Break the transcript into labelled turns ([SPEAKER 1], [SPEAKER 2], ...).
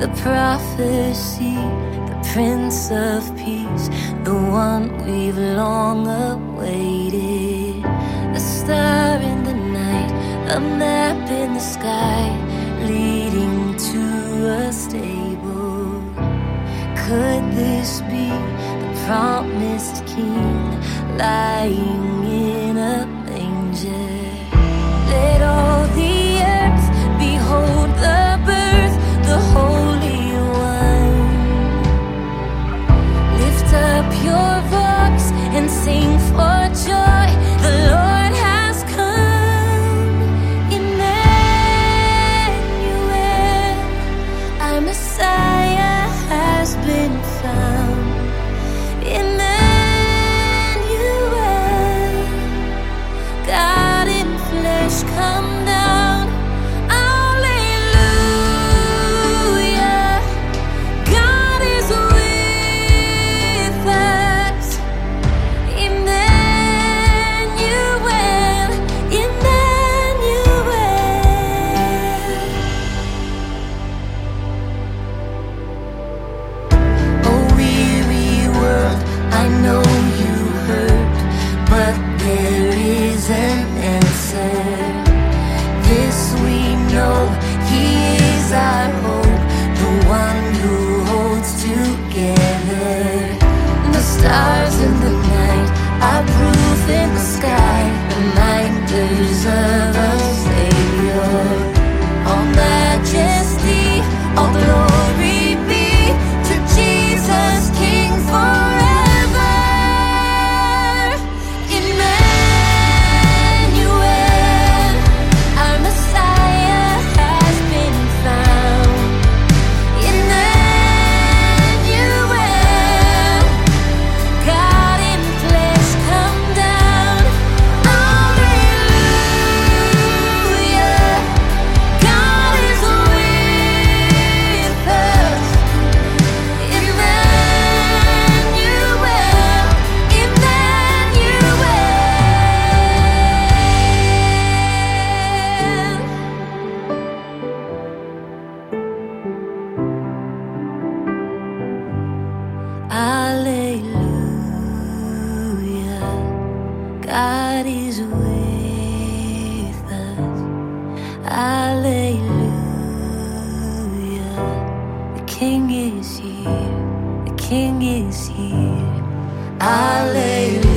[SPEAKER 1] the prophecy, the Prince of Peace, the one we've long awaited. A star in the night, a map in the sky, leading to a stable. Could this be the promised King lying in a manger? Let all the earth behold the birth, the Holy One. Lift up your voice and sing for joy. The Lord has come. Emmanuel, our Messiah has been found. Emmanuel, God in flesh come down. Alleluia, God is with us. Emmanuel, Emmanuel. Oh weary world, I know you hurt, but there is an answer. This we know, He is our hope, the one who holds together. The stars in the night are proof in the sky, reminders of a Savior. All majesty, all glory be to Jesus, King forever. Emmanuel, our Messiah has been found. Emmanuel, God in flesh come down. Alleluia, God is with us. Emmanuel, Alleluia, God is with us. Alleluia, the King is here, the King is here. Alleluia.